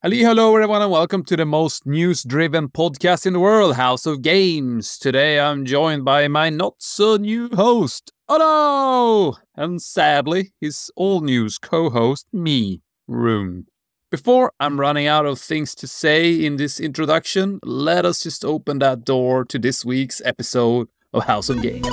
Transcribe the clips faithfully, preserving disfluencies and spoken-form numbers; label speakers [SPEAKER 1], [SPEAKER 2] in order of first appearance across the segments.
[SPEAKER 1] Hello, hello, everyone, and welcome to the most news-driven podcast in the world, House of Games. Today, I'm joined by my not-so-new host, Otto, and sadly, his all-news co-host, me, Rune. Before I'm running out of things to say in this introduction, let us just open that door to this week's episode of House of Games.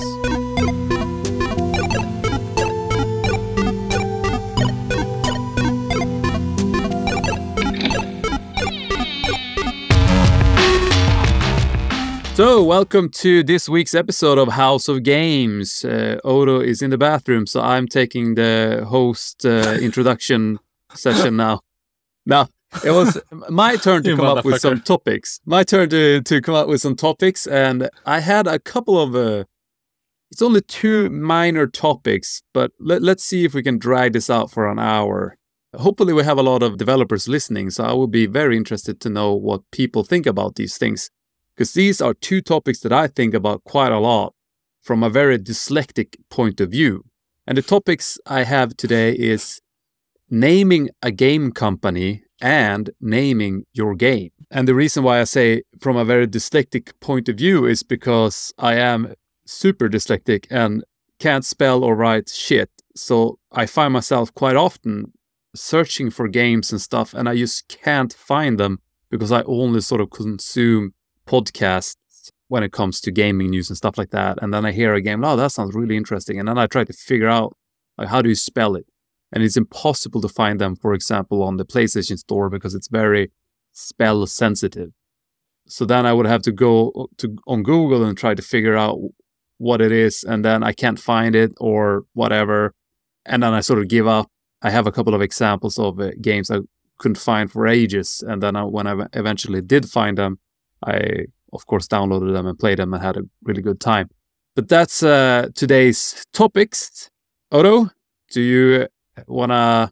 [SPEAKER 1] So, welcome to this week's episode of House of Games. Uh, Odo is in the bathroom, so I'm taking the host uh, introduction session now. Now, it was my turn to come up with some topics. My turn to, to come up with some topics, and I had a couple of... Uh, it's only two minor topics, but let, let's see if we can drag this out for an hour. Hopefully, we have a lot of developers listening, so I will be very interested to know what people think about these things. Because these are two topics that I think about quite a lot from a very dyslexic point of view. And the topics I have today is naming a game company and naming your game. And the reason why I say from a very dyslexic point of view is because I am super dyslexic and can't spell or write shit. So I find myself quite often searching for games and stuff, and I just can't find them because I only sort of consume podcasts when it comes to gaming news and stuff like that. And then I hear a game, oh, that sounds really interesting. And then I try to figure out, like, how do you spell it? And it's impossible to find them, for example, on the PlayStation Store because it's very spell sensitive. So then I would have to go to on Google and try to figure out what it is. And then I can't find it or whatever. And then I sort of give up. I have a couple of examples of uh, games I couldn't find for ages. And then I, when I eventually did find them, I, of course, downloaded them and played them and had a really good time. But that's uh, today's topics. Otto, do you want to...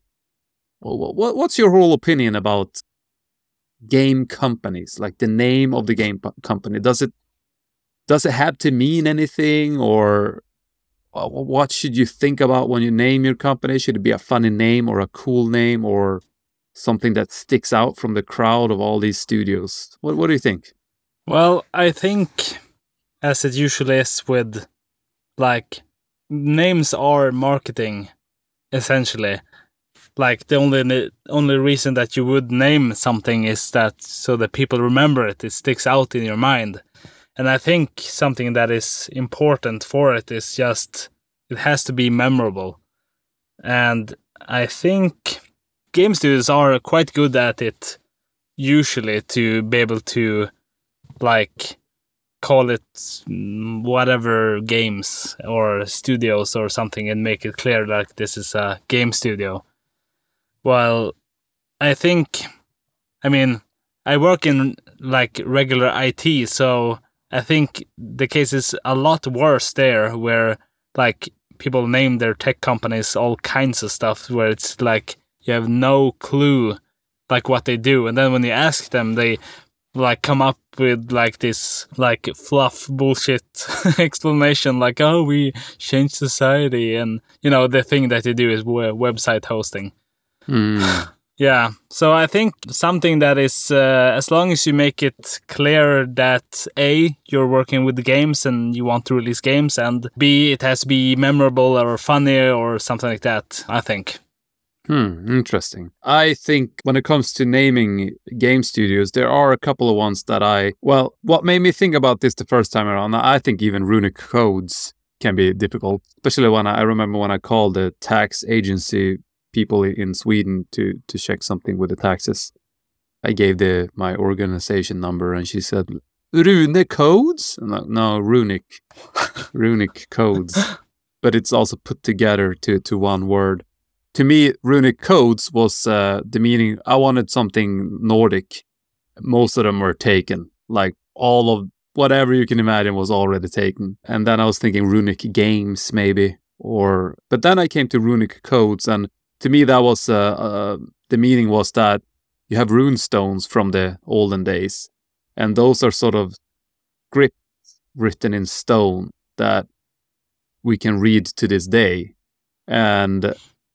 [SPEAKER 1] What, what's your whole opinion about game companies? Like the name of the game company. Does it, does it have to mean anything? Or what should you think about when you name your company? Should it be a funny name or a cool name or something that sticks out from the crowd of all these studios? What, what do you think?
[SPEAKER 2] Well, I think, as it usually is with, like, names are marketing, essentially. Like, the only the only reason that you would name something is that so that people remember it, it sticks out in your mind. And I think something that is important for it is just, it has to be memorable. And I think game studios are quite good at it, usually, to be able to, like, call it whatever games or studios or something and make it clear like this is a game studio. Well, I think, I mean, I work in like regular I T, so I think the case is a lot worse there, where like people name their tech companies all kinds of stuff where it's like you have no clue like what they do, and then when you ask them, they like come up with like this like fluff bullshit explanation, like, oh, we change society, and you know the thing that they do is w- website hosting.
[SPEAKER 1] Mm.
[SPEAKER 2] Yeah, so I think something that is uh, as long as you make it clear that A, you're working with the games and you want to release games, and B, it has to be memorable or funny or something like that, I think.
[SPEAKER 1] Hmm, interesting. I think when it comes to naming game studios, there are a couple of ones that I... Well, what made me think about this the first time around, I think even Runic Codes can be difficult, especially when I, I remember when I called the tax agency people in Sweden to, to check something with the taxes. I gave the my organization number and she said, Rune Codes? I'm like, no, Runic. Runic Codes. But it's also put together to, to one word. To me, Runic Codes was uh, the meaning, I wanted something Nordic. Most of them were taken. Like all of whatever you can imagine was already taken. And then I was thinking Runic Games maybe. or But then I came to Runic Codes, and to me that was, uh, uh, the meaning was that you have rune stones from the olden days. And those are sort of scripts written in stone that we can read to this day. And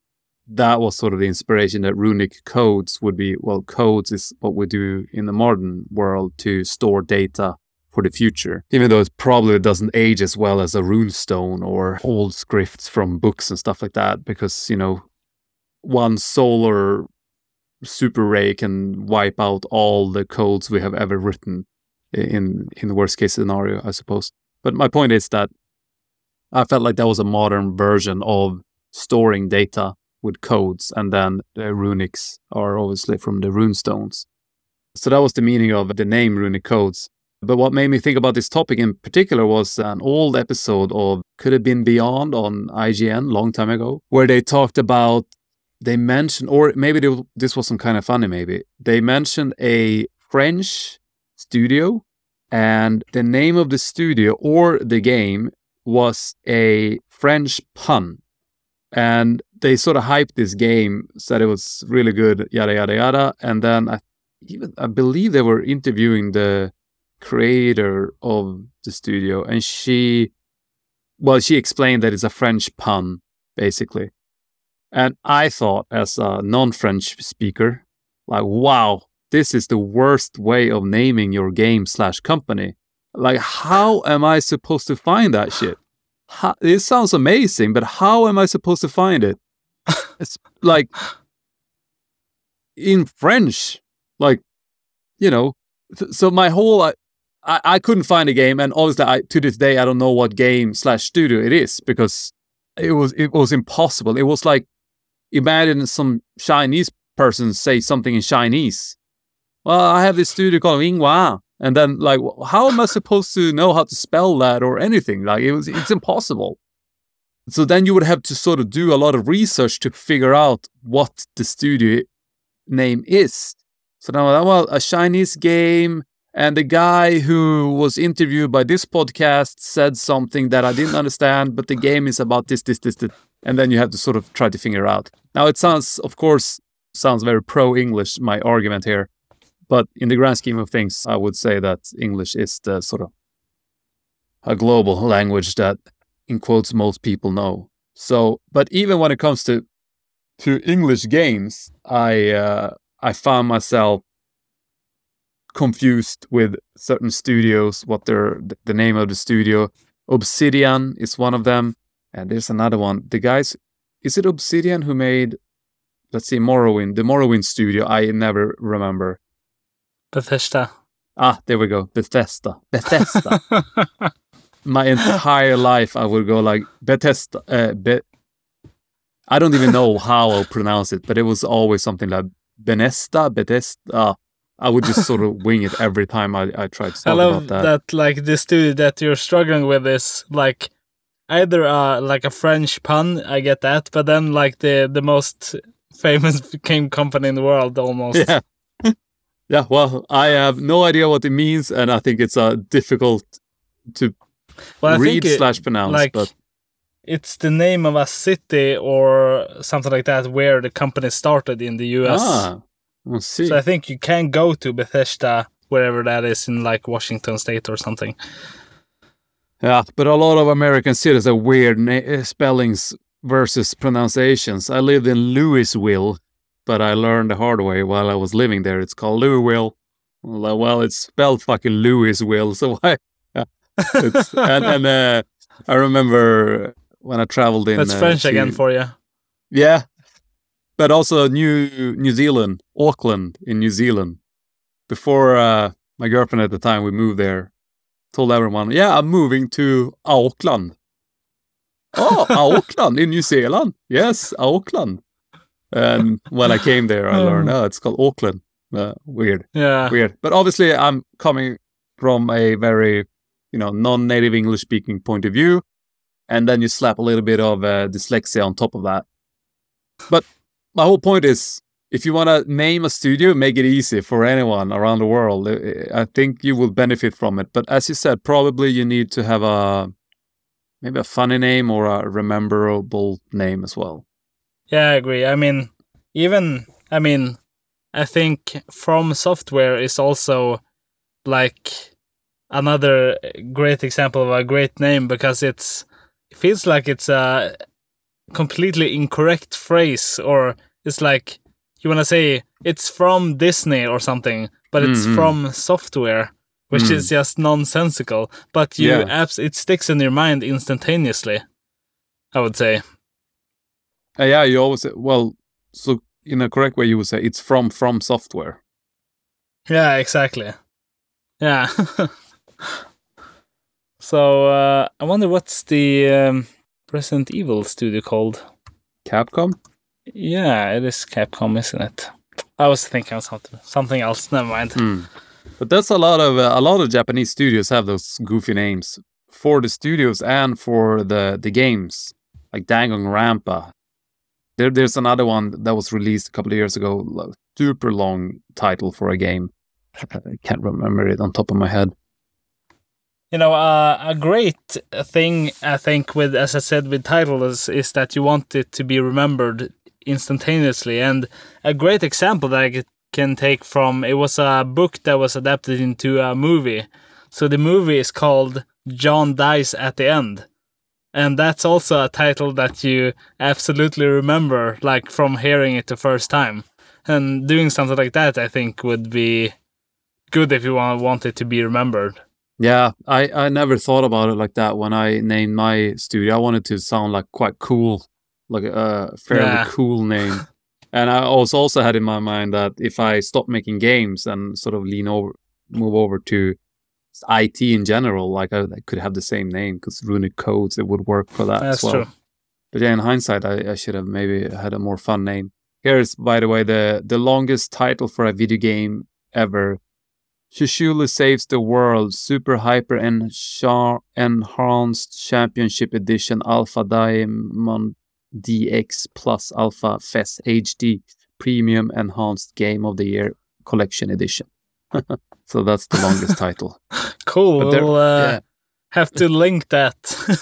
[SPEAKER 1] that was sort of the inspiration that runic codes would be, well, codes is what we do in the modern world to store data for the future, even though it probably doesn't age as well as a runestone or old scripts from books and stuff like that, because, you know, one solar super ray can wipe out all the codes we have ever written in in the worst case scenario, I suppose. But my point is that I felt like that was a modern version of storing data with codes, and then the runics are obviously from the runestones. So that was the meaning of the name Runic Codes. But what made me think about this topic in particular was an old episode of Could Have Been Beyond on I G N long time ago, where they talked about, they mentioned, or maybe they, this was some kind of funny maybe, they mentioned a French studio, and the name of the studio or the game was a French pun. And they sort of hyped this game, said it was really good, yada, yada, yada. And then I, even, I believe they were interviewing the creator of the studio, and she, well, she explained that it's a French pun, basically. And I thought, as a non-French speaker, like, wow, this is the worst way of naming your game slash company. Like, how am I supposed to find that shit? How, it sounds amazing, but how am I supposed to find it? It's like in French, like, you know. Th- so my whole, I, I, I couldn't find a game, and obviously, I, to this day, I don't know what game slash studio it is, because it was it was impossible. It was like, imagine some Chinese person say something in Chinese. Well, I have this studio called Yinghua. And then, like, how am I supposed to know how to spell that or anything? Like, it was, it's impossible. So then you would have to sort of do a lot of research to figure out what the studio name is. So now, well, a Chinese game, and the guy who was interviewed by this podcast said something that I didn't understand, but the game is about this, this, this, this. And then you have to sort of try to figure out. Now, it sounds, of course, sounds very pro-English, my argument here. But in the grand scheme of things, I would say that English is the sort of a global language that, in quotes, most people know. So, but even when it comes to to English games, I uh, I found myself confused with certain studios, what they're, the name of the studio. Obsidian is one of them, and there's another one. The guys, is it Obsidian who made, let's see, Morrowind? The Morrowind studio, I never remember.
[SPEAKER 2] Bethesda.
[SPEAKER 1] Ah, there we go. Bethesda. Bethesda. My entire life, I would go like Bethesda. Uh, Be- I don't even know how I'll pronounce it, but it was always something like Bethesda, Bethesda. I would just sort of wing it every time I, I tried to talk
[SPEAKER 2] I love
[SPEAKER 1] about that.
[SPEAKER 2] that, like, the studio that you're struggling with is, like, either uh, like a French pun, I get that, but then, like, the, the most famous game company in the world, almost.
[SPEAKER 1] Yeah. Yeah, well, I have no idea what it means, and I think it's uh, difficult to
[SPEAKER 2] well,
[SPEAKER 1] read
[SPEAKER 2] it,
[SPEAKER 1] slash pronounce.
[SPEAKER 2] Like,
[SPEAKER 1] but
[SPEAKER 2] it's the name of a city or something like that where the company started in the U S.
[SPEAKER 1] Ah, we'll see.
[SPEAKER 2] So I think you can go to Bethesda, wherever that is, in like Washington State or something.
[SPEAKER 1] Yeah, but a lot of American cities are weird na- spellings versus pronunciations. I lived in Louisville, but I learned the hard way while I was living there. It's called Louisville. Well, it's spelled fucking Louisville, so why? Yeah. It's, and and uh, I remember when I traveled in...
[SPEAKER 2] That's
[SPEAKER 1] uh,
[SPEAKER 2] French
[SPEAKER 1] to,
[SPEAKER 2] again for you.
[SPEAKER 1] Yeah, but also New New Zealand, Auckland in New Zealand. Before uh, my girlfriend at the time, we moved there, told everyone, yeah, I'm moving to Auckland. Oh, Auckland in New Zealand. Yes, Auckland. And when I came there, I learned, oh, it's called Auckland. Uh, weird.
[SPEAKER 2] Yeah.
[SPEAKER 1] Weird. But obviously, I'm coming from a very, you know, non-native English speaking point of view. And then you slap a little bit of uh, dyslexia on top of that. But my whole point is, if you want to name a studio, make it easy for anyone around the world. I think you will benefit from it. But as you said, probably you need to have a, maybe a funny name or a rememberable name as well.
[SPEAKER 2] Yeah, I agree. I mean, even, I mean, I think From Software is also like another great example of a great name, because it's, it feels like it's a completely incorrect phrase, or it's like you want to say it's from Disney or something, but it's
[SPEAKER 1] Mhm.
[SPEAKER 2] from software, which
[SPEAKER 1] Mm.
[SPEAKER 2] is just nonsensical. But you
[SPEAKER 1] Yeah.
[SPEAKER 2] abs- it sticks in your mind instantaneously, I would say.
[SPEAKER 1] Uh, yeah, you always say, well, so in a correct way, you would say it's from from software.
[SPEAKER 2] Yeah, exactly. Yeah. So uh, I wonder what's the um, Resident Evil studio called?
[SPEAKER 1] Capcom?
[SPEAKER 2] Yeah, it is Capcom, isn't it? I was thinking of something, something else. Never mind.
[SPEAKER 1] Mm. But that's a lot of uh, a lot of Japanese studios have those goofy names for the studios and for the the games, like Danganronpa. There, there's another one that was released a couple of years ago, like, super long title for a game. I can't remember it on top of my head.
[SPEAKER 2] You know, uh, a great thing I think with, as I said, with titles is that you want it to be remembered instantaneously. And a great example that I can take from, it was a book that was adapted into a movie. So the movie is called John Dies at the End. And that's also a title that you absolutely remember, like from hearing it the first time. And doing something like that, I think, would be good if you want, want it to be remembered.
[SPEAKER 1] Yeah, I, I never thought about it like that when I named my studio. I wanted to sound like quite cool, like a fairly
[SPEAKER 2] Yeah.
[SPEAKER 1] cool name. And I was also had in my mind that if I stop making games and sort of lean over, move over to I T in general, like I, I could have the same name because Runic Codes, it would work for that
[SPEAKER 2] That's
[SPEAKER 1] as well.
[SPEAKER 2] true.
[SPEAKER 1] But yeah, in hindsight, I, I should have maybe had a more fun name. Here's, by the way, the, the longest title for a video game ever. Shishuli Saves the World Super Hyper Encha- Enhanced Championship Edition Alpha Diamond D X Plus Alpha F E S H D Premium Enhanced Game of the Year Collection Edition. So that's the longest title.
[SPEAKER 2] Cool.
[SPEAKER 1] But there-
[SPEAKER 2] We'll uh,
[SPEAKER 1] yeah.
[SPEAKER 2] have to link that.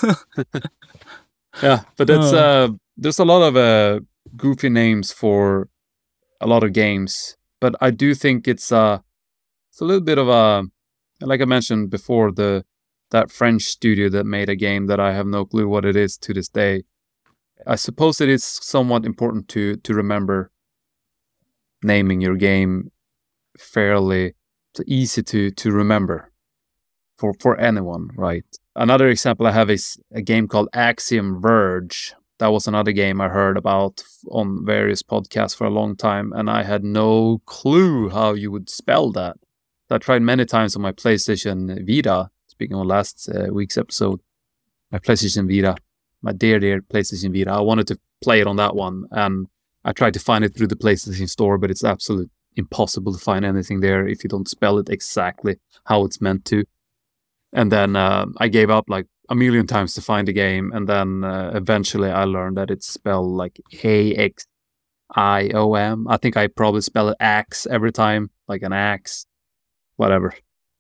[SPEAKER 1] Yeah, but that's
[SPEAKER 2] Oh.
[SPEAKER 1] uh, there's a lot of uh, goofy names for a lot of games. But I do think it's uh, it's a little bit of a, like I mentioned before, the that French studio that made a game that I have no clue what it is to this day. I suppose it is somewhat important to to remember naming your game fairly it's easy to to remember for for anyone, right? Another example I have is a game called Axiom Verge. That was another game I heard about on various podcasts for a long time, and I had no clue how you would spell that. I tried many times on my PlayStation Vita. Speaking of last uh, week's episode, my PlayStation Vita, my dear, dear PlayStation Vita. I wanted to play it on that one, and I tried to find it through the PlayStation Store, but it's absolutely impossible to find anything there if you don't spell it exactly how it's meant to. And then uh, I gave up like a million times to find the game, and then uh, eventually I learned that it's spelled like A X I O M. I think I probably spell it axe every time, like an axe, whatever.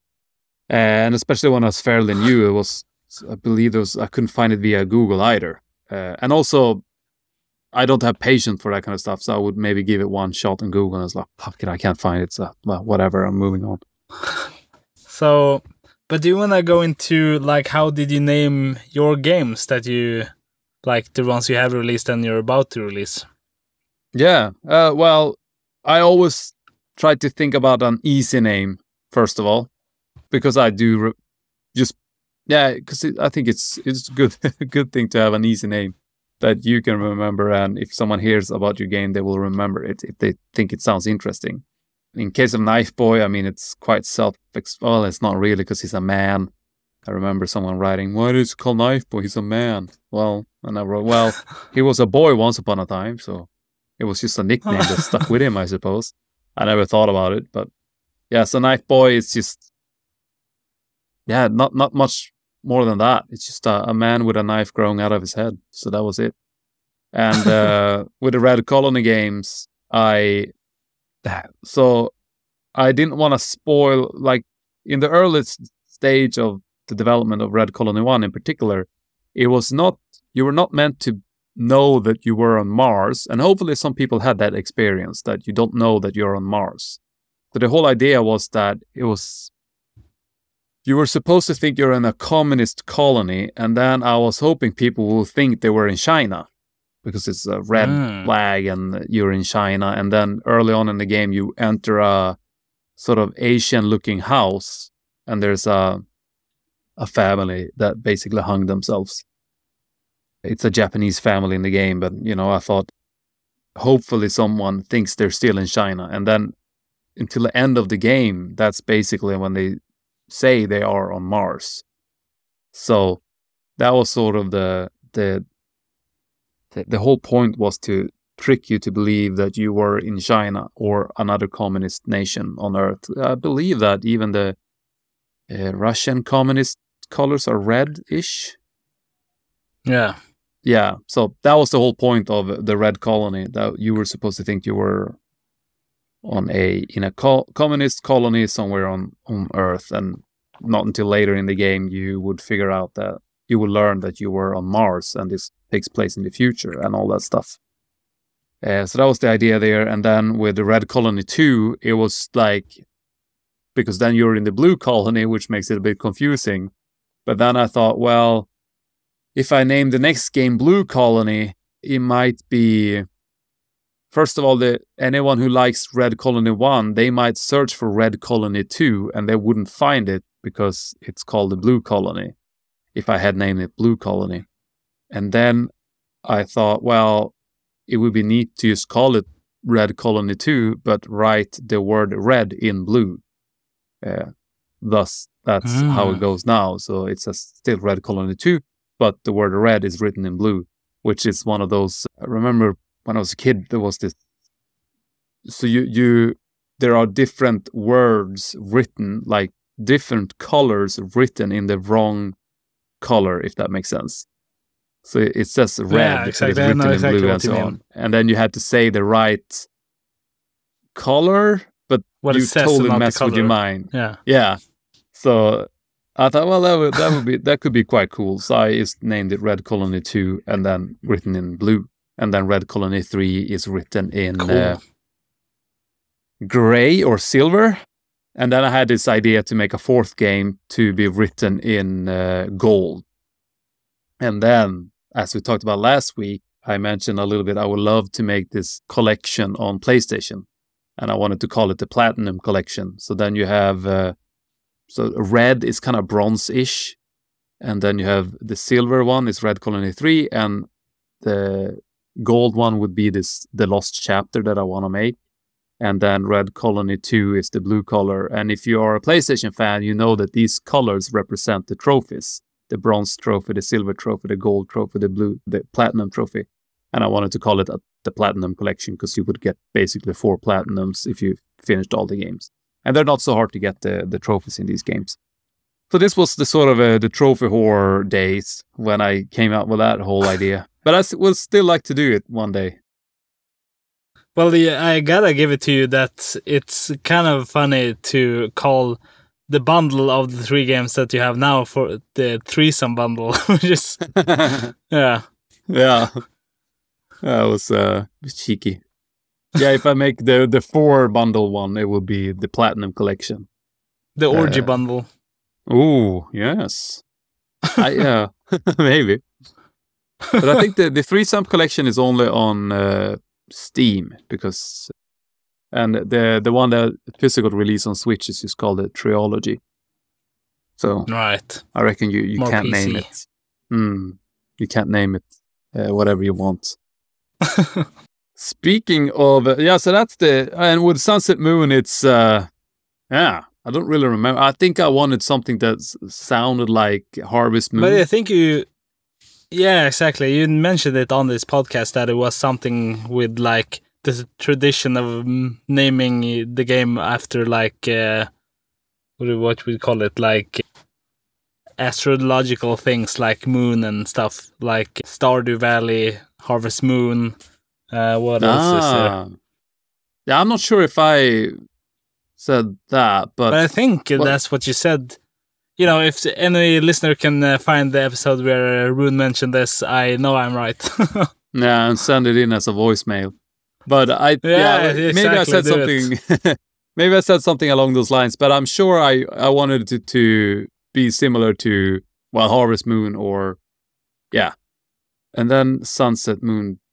[SPEAKER 1] And especially when I was fairly new, it was, I believe it was, I couldn't find it via Google either. Uh, and also, I don't have patience for that kind of stuff, so I would maybe give it one shot on Google, and I was like, fuck it, I can't find it, so well, whatever, I'm moving on.
[SPEAKER 2] So, but do you want to go into, like, how did you name your games that you, like, the ones you have released and you're about to release?
[SPEAKER 1] Yeah, uh, well, I always try to think about an easy name, first of all, because I do re- just, yeah, because I think it's it's good, a good thing to have an easy name that you can remember, and if someone hears about your game, they will remember it if they think it sounds interesting. In case of Knife Boy, I mean, it's quite self, well, it's not really, because he's a man. I remember someone writing, why is it called Knife Boy? He's a man. Well, and I wrote, well, he was a boy once upon a time, so it was just a nickname that stuck with him, I suppose. I never thought about it, but yeah, so Knife Boy is just, yeah, not not much more than that. It's just a, a man with a knife growing out of his head. So that was it. And uh, with the Red Colony games, I, so I didn't want to spoil, like in the earliest stage of the development of Red Colony one in particular, it was not, you were not meant to know that you were on Mars, and hopefully some people had that experience that you don't know that you're on Mars. So the whole idea was that it was, you were supposed to think you're in a communist colony, and then I was hoping people will think they were in China, because it's a red
[SPEAKER 2] Mm.
[SPEAKER 1] flag and you're in China. And then early on in the game, you enter a sort of Asian-looking house, and there's a a family that basically hung themselves. It's a Japanese family in the game, but, you know, I thought hopefully someone thinks they're still in China. And then until the end of the game, that's basically when they say they are on Mars. So that was sort of the the the, the whole point was to trick you to believe that you were in China or another communist nation on Earth. I believe that even the uh, Russian communist colors are red-ish.
[SPEAKER 2] Yeah.
[SPEAKER 1] Yeah, so that was the whole point of the red colony, that you were supposed to think you were on a in a co- communist colony somewhere on, on Earth, and not until later in the game you would figure out that you would learn that you were on Mars and this takes place in the future and all that stuff. Uh, so that was the idea there. And then with the Red Colony two, it was like, because then you're in the Blue Colony, which makes it a bit confusing. But then I thought, well, if I name the next game Blue Colony, it might be, first of all, the anyone who likes Red Colony one, they might search for Red Colony two and they wouldn't find it because it's called the Blue Colony, if I had named it Blue Colony. And then I thought, well, it would be neat to just call it Red Colony two, but write the word red in blue. Uh, thus, that's mm. how it goes now. So it's a still Red Colony two, but the word red is written in blue, which is one of those. I remember when I was a kid, there was this. So you, you, there are different words written, like different colors written in the wrong color, if that makes sense. So it says red,
[SPEAKER 2] yeah,
[SPEAKER 1] exactly.
[SPEAKER 2] It's
[SPEAKER 1] written in
[SPEAKER 2] exactly
[SPEAKER 1] blue and so on. And then you had to say the right color, but
[SPEAKER 2] what
[SPEAKER 1] you
[SPEAKER 2] it says
[SPEAKER 1] totally mess with your mind.
[SPEAKER 2] Yeah.
[SPEAKER 1] Yeah. So I thought, well, that would that would be that could be quite cool. So I just named it Red Colony two and then written in blue. And then Red Colony three is written in cool. uh, gray or silver. And then I had this idea to make a fourth game to be written in uh, gold. And then, as we talked about last week, I mentioned a little bit, I would love to make this collection on PlayStation. And I wanted to call it the Platinum Collection. So then you have, uh, so red is kind of bronze-ish. And then you have the silver one is Red Colony three. And the gold one would be this the Lost Chapter that I want to make. And then Red Colony two is the blue color. And if you are a PlayStation fan, you know that these colors represent the trophies. The bronze trophy, the silver trophy, the gold trophy, the blue, the platinum trophy. And I wanted to call it a, the Platinum Collection because you would get basically four platinums if you finished all the games. And they're not so hard to get the, the trophies in these games. So this was the sort of uh, the trophy horror days when I came out with that whole idea. But I would still like to do it one day.
[SPEAKER 2] Well, yeah, I gotta give it to you that it's kind of funny to call the bundle of the three games that you have now for the threesome bundle, which is, yeah.
[SPEAKER 1] Yeah. That was uh, cheeky. Yeah, if I make the, the four bundle one, it will be the Platinum Collection.
[SPEAKER 2] The orgy
[SPEAKER 1] uh,
[SPEAKER 2] bundle.
[SPEAKER 1] Oh, yes. I, yeah, maybe. But I think the, the threesome collection is only on uh, Steam, because... And the the one that physical release on Switch is just called the Trilogy. So
[SPEAKER 2] right.
[SPEAKER 1] I reckon you, you
[SPEAKER 2] More
[SPEAKER 1] can't
[SPEAKER 2] P C.
[SPEAKER 1] name it. Mm, you can't name it uh, whatever you want. Speaking of, uh, yeah, so that's the, and with Sunset Moon, it's, uh, yeah, I don't really remember. I think I wanted something that s- sounded like Harvest Moon.
[SPEAKER 2] But I think you, yeah, exactly. You mentioned it on this podcast that it was something with like, the tradition of naming the game after like uh, what do what we call it, like astrological things like moon and stuff, like Stardew Valley, Harvest Moon. Uh, what else
[SPEAKER 1] ah.
[SPEAKER 2] is there?
[SPEAKER 1] Yeah, I'm not sure if I said that, but,
[SPEAKER 2] but I think
[SPEAKER 1] well,
[SPEAKER 2] that's what you said. You know, if any listener can uh, find the episode where uh, Rune mentioned this, I know I'm right.
[SPEAKER 1] yeah, and send it in as a voicemail. But I,
[SPEAKER 2] yeah,
[SPEAKER 1] yeah,
[SPEAKER 2] exactly,
[SPEAKER 1] maybe I said something, maybe I said something along those lines, but I'm sure I, I wanted it to, to be similar to, well, Harvest Moon or, yeah. And then Sunset Moon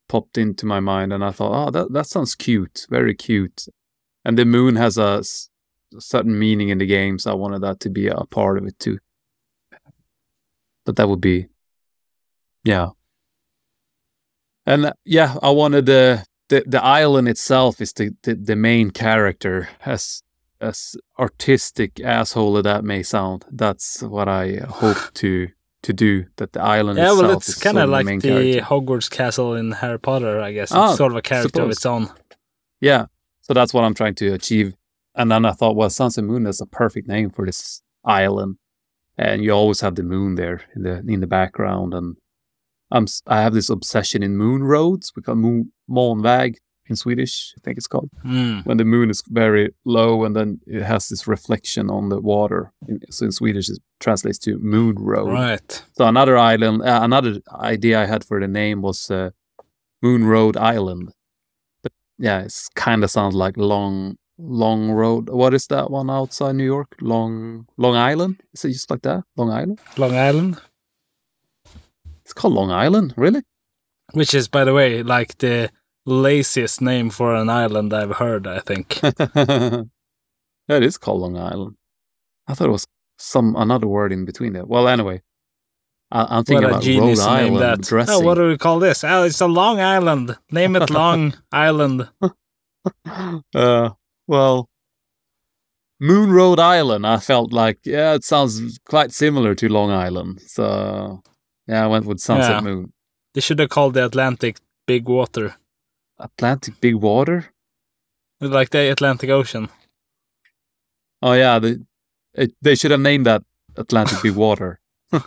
[SPEAKER 1] popped into my mind, and I thought, oh, that that sounds cute, very cute. And the moon has a, s- certain meaning in the game, so I wanted that to be a part of it too. But that would be, yeah. And uh, yeah, I wanted the the the island itself is the the, the main character, as as artistic asshole that may sound. That's what I hope to to do. That the island
[SPEAKER 2] Yeah,
[SPEAKER 1] itself
[SPEAKER 2] well, it's
[SPEAKER 1] is
[SPEAKER 2] kind
[SPEAKER 1] sort
[SPEAKER 2] of
[SPEAKER 1] the
[SPEAKER 2] like
[SPEAKER 1] main
[SPEAKER 2] the
[SPEAKER 1] character.
[SPEAKER 2] Hogwarts castle in Harry Potter, I guess. It's
[SPEAKER 1] Ah,
[SPEAKER 2] sort of a character of
[SPEAKER 1] suppose.
[SPEAKER 2] its own.
[SPEAKER 1] Yeah, so that's what I'm trying to achieve. And then I thought, well, Suns and Moon is a perfect name for this island, and you always have the moon there in the in the background. And I'm s- I have this obsession in moon roads. We call moon månväg in Swedish, I think it's called.
[SPEAKER 2] Mm.
[SPEAKER 1] When the moon is very low and then it has this reflection on the water. In- So in Swedish, it translates to moon road.
[SPEAKER 2] Right.
[SPEAKER 1] So another island, uh, another idea I had for the name was uh, Moon Road Island. But yeah, it's kind of sounds like Long Long Road. What is that one outside New York? Long Long Island? Is it just like that? Long Island?
[SPEAKER 2] Long Island,
[SPEAKER 1] It's called Long Island, really?
[SPEAKER 2] which is, by the way, like the laziest name for an island I've heard, I think.
[SPEAKER 1] It is called Long Island. I thought it was some another word in between there. Well, anyway, I, I'm
[SPEAKER 2] What
[SPEAKER 1] thinking
[SPEAKER 2] a
[SPEAKER 1] about Rhode
[SPEAKER 2] genius to name
[SPEAKER 1] Island
[SPEAKER 2] that.
[SPEAKER 1] dressing.
[SPEAKER 2] Oh, what do we call this? Oh, it's a Long Island. Name it Long Island.
[SPEAKER 1] uh, well, Moon Road Island. I felt like, yeah, it sounds quite similar to Long Island. So, yeah, I went with Sunset
[SPEAKER 2] Yeah.
[SPEAKER 1] Moon.
[SPEAKER 2] They should have called the Atlantic Big Water.
[SPEAKER 1] Atlantic Big Water?
[SPEAKER 2] Like the Atlantic Ocean.
[SPEAKER 1] Oh, yeah, they, it, they should have named that Atlantic Big Water.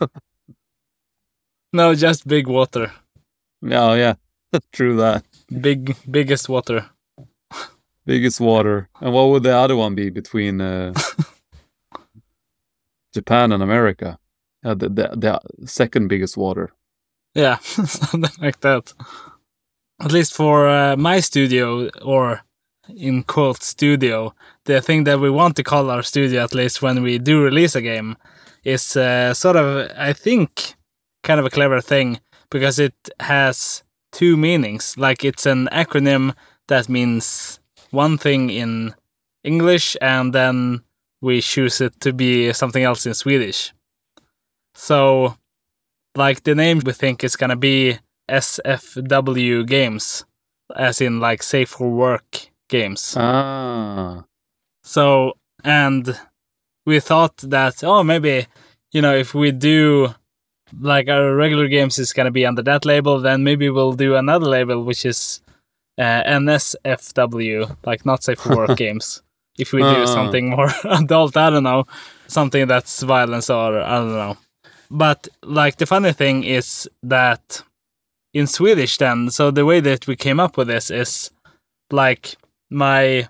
[SPEAKER 2] No, just Big Water.
[SPEAKER 1] Oh, yeah, true that.
[SPEAKER 2] Big, biggest water.
[SPEAKER 1] Biggest water. And what would the other one be between uh, Japan and America? Uh, the, the, the second biggest water.
[SPEAKER 2] Yeah, something like that. At least for uh, my studio, or in quote studio, the thing that we want to call our studio, at least when we do release a game, is uh, sort of, I think, kind of a clever thing, because it has two meanings. Like, it's an acronym that means one thing in English, and then we choose it to be something else in Swedish. So, like, the name we think is gonna be S F W Games, as in, like, safe for work games.
[SPEAKER 1] Ah.
[SPEAKER 2] So, and we thought that, oh, maybe, you know, if we do, like, our regular games is gonna be under that label, then maybe we'll do another label, which is uh, N S F W, like, not safe for work games. If we do
[SPEAKER 1] Uh.
[SPEAKER 2] something more adult, I don't know, something that's violence, or I don't know. But, like, the funny thing is that in Swedish then, so the way that we came up with this is, like, my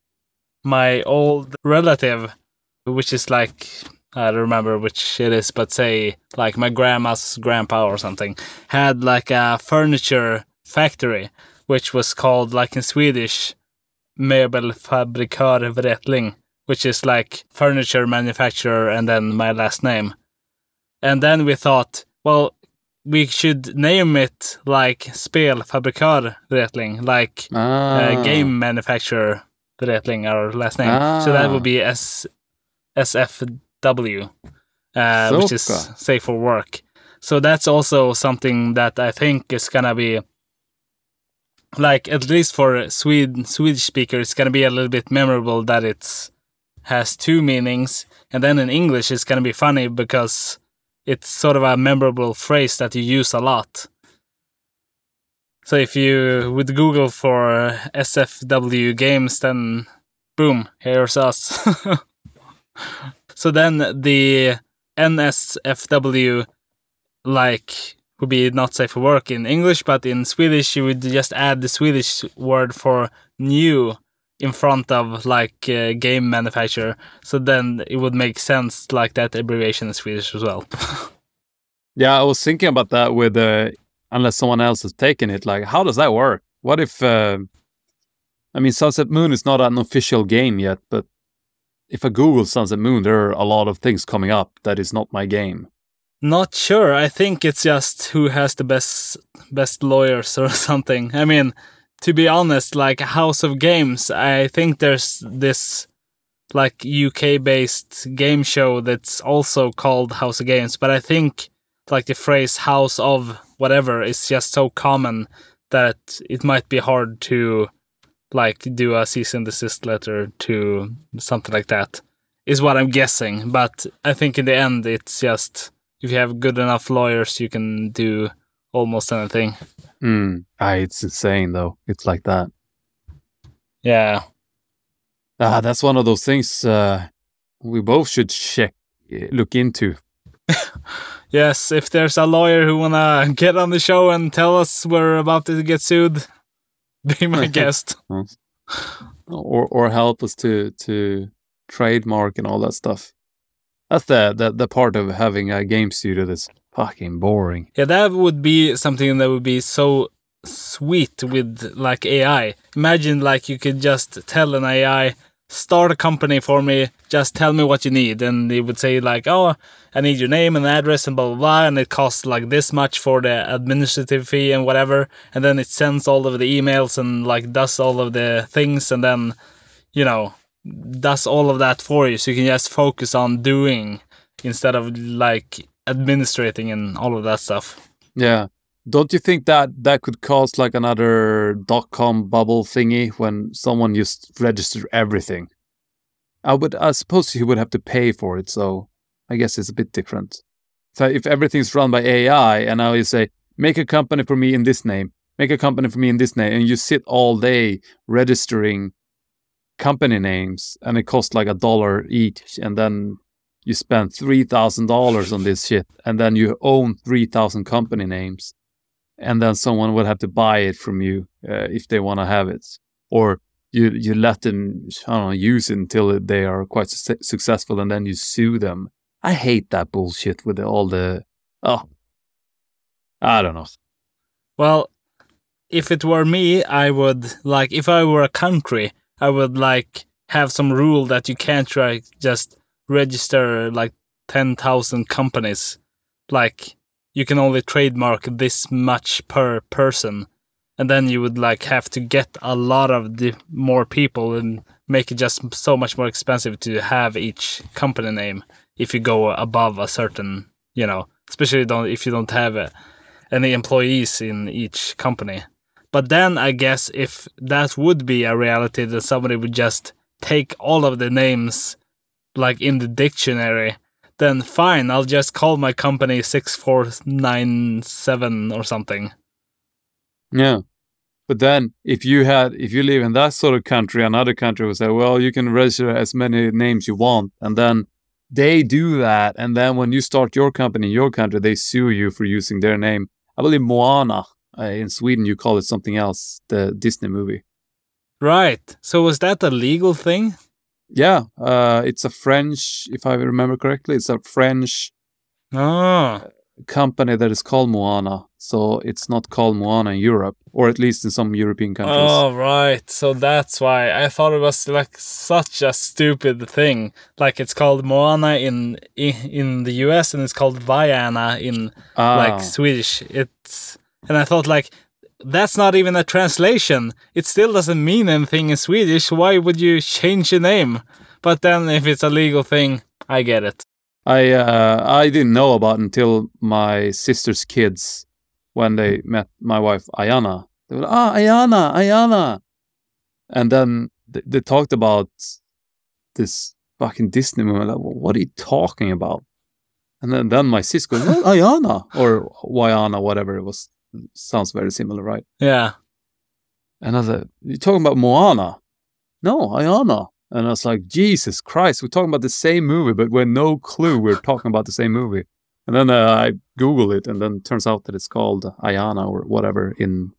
[SPEAKER 2] my old relative, which is like, I don't remember which it is, but say, like, my grandma's grandpa or something, had, like, a furniture factory, which was called, like, in Swedish, Möbelfabrikör Wretling, which is, like, furniture manufacturer and then my last name. And then we thought, well, we should name it like Spelfabrikör Wretling, like
[SPEAKER 1] Ah.
[SPEAKER 2] uh, game manufacturer Wretling, our last name. So that
[SPEAKER 1] Ah.
[SPEAKER 2] would be S SFW, uh, which is
[SPEAKER 1] Soka.
[SPEAKER 2] safe for work. So that's also something that I think is gonna be, like, at least for Swede Swedish speakers, it's gonna be a little bit memorable that it's has two meanings, and then in English it's gonna be funny because it's sort of a memorable phrase that you use a lot. So if you would Google for S F W games, then boom, here's us. So then the N S F W, like, would be not safe for work in English, but in Swedish you would just add the Swedish word for new in front of, like, uh, game manufacturer. So then it would make sense, like, that abbreviation in Swedish as well.
[SPEAKER 1] Yeah, I was thinking about that with, uh, unless someone else has taken it, like, how does that work? What if, uh, I mean, Sunset Moon is not an official game yet, but if I Google Sunset Moon, there are a lot of things coming up that is not my game.
[SPEAKER 2] Not sure. I think it's just who has the best best lawyers or something. I mean, to be honest, like House of Games, I think there's this like U K-based game show that's also called House of Games, but I think like the phrase House of whatever is just so common that it might be hard to like do a cease and desist letter to something like that, is what I'm guessing. But I think in the end, it's just if you have good enough lawyers, you can do almost anything.
[SPEAKER 1] Mm. Ah, it's insane, though. It's like that.
[SPEAKER 2] Yeah.
[SPEAKER 1] Ah, that's one of those things uh, we both should check, look into.
[SPEAKER 2] Yes, if there's a lawyer who wanna get on the show and tell us we're about to get sued, be my guest.
[SPEAKER 1] Or or help us to to trademark and all that stuff. That's the, the the part of having a game studio that's fucking boring.
[SPEAKER 2] Yeah, that would be something that would be so sweet with like A I. Imagine like you could just tell an A I, start a company for me, just tell me what you need. And it would say like, oh, I need your name and address and blah, blah, blah. And it costs like this much for the administrative fee and whatever. And then it sends all of the emails and like does all of the things. And then, you know, does all of that for you. So you can just focus on doing instead of like administrating and all of that stuff.
[SPEAKER 1] Yeah. Don't you think that that could cause like another dot-com bubble thingy when someone just registered everything? I would, I suppose you would have to pay for it, so I guess it's a bit different. So if everything's run by A I, and now you say, make a company for me in this name, make a company for me in this name, and you sit all day registering company names, and it costs like a dollar each, and then you spend three thousand dollars on this shit, and then you own three thousand company names. And then someone would have to buy it from you uh, if they want to have it. Or you you let them, I don't know, use it until they are quite su- successful and then you sue them. I hate that bullshit with the, all the... Oh, I don't know.
[SPEAKER 2] Well, if it were me, I would, like, if I were a country, I would, like, have some rule that you can't try just register, like, ten thousand companies. Like... you can only trademark this much per person, and then you would like have to get a lot of the more people and make it just so much more expensive to have each company name if you go above a certain, you know, especially don't if you don't have uh, any employees in each company. But then I guess if that would be a reality, then somebody would just take all of the names like in the dictionary, then fine, I'll just call my company six four nine seven or something.
[SPEAKER 1] Yeah. But then if you had, if you live in that sort of country, another country would say, well, you can register as many names you want. And then they do that. And then when you start your company in your country, they sue you for using their name. I believe Moana, uh, in Sweden, you call it something else, the Disney movie.
[SPEAKER 2] Right. So was that a legal thing?
[SPEAKER 1] Yeah, uh, it's a French, if I remember correctly, it's a French
[SPEAKER 2] oh.
[SPEAKER 1] company that is called Moana. So it's not called Moana in Europe, or at least in some European countries.
[SPEAKER 2] Oh, right. So that's why. I thought it was like such a stupid thing. Like it's called Moana in in, in the U S and it's called Vaiana in
[SPEAKER 1] ah.
[SPEAKER 2] like Swedish. It's and I thought like, that's not even a translation. It still doesn't mean anything in Swedish. Why would you change the name? But then if it's a legal thing, I get it.
[SPEAKER 1] I uh, I didn't know about it until my sister's kids, when they met my wife, Ayana. They were, ah, Ayana, Ayana. And then they, they talked about this fucking Disney movie. Like, what are you talking about? And then, then my sister goes, oh, Ayana. Or Wayana, whatever it was. Sounds very similar, right?
[SPEAKER 2] Yeah.
[SPEAKER 1] And I was like, you're talking about Moana? No, Ayana. And I was like, Jesus Christ, we're talking about the same movie, but we're no clue we're talking about the same movie. And then uh, I Google it, and then it turns out that it's called Ayana or whatever in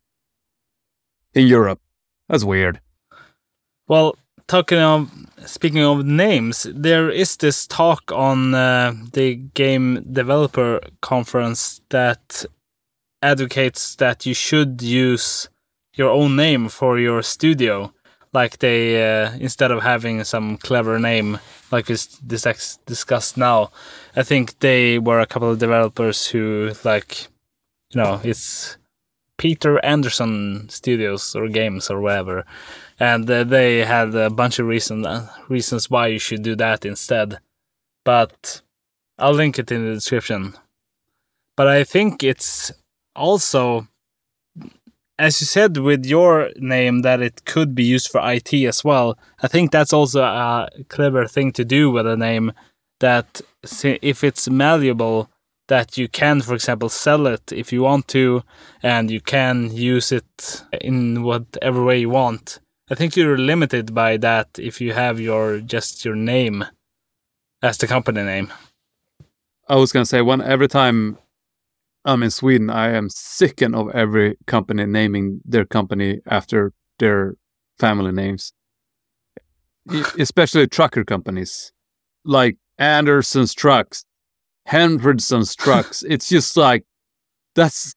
[SPEAKER 1] in Europe. That's weird.
[SPEAKER 2] Well, talking of, speaking of names, there is this talk on uh, the Game Developer Conference that advocates that you should use your own name for your studio. Like they, uh, instead of having some clever name, like we dis- discussed now. I think they were a couple of developers who, like, you know, it's Peter Anderson Studios or Games or whatever, and uh, they had a bunch of reason, uh, reasons why you should do that instead. But I'll link it in the description. But I think it's also, as you said with your name, that it could be used for I T as well. I think that's also a clever thing to do with a name, that if it's malleable, that you can, for example, sell it if you want to, and you can use it in whatever way you want. I think you're limited by that if you have your just your name as the company name.
[SPEAKER 1] I was going to say, one every time I'm in Sweden, I am sickened of every company naming their company after their family names. Especially trucker companies. Like Anderson's Trucks, Henriksson's Trucks. It's just like, that's...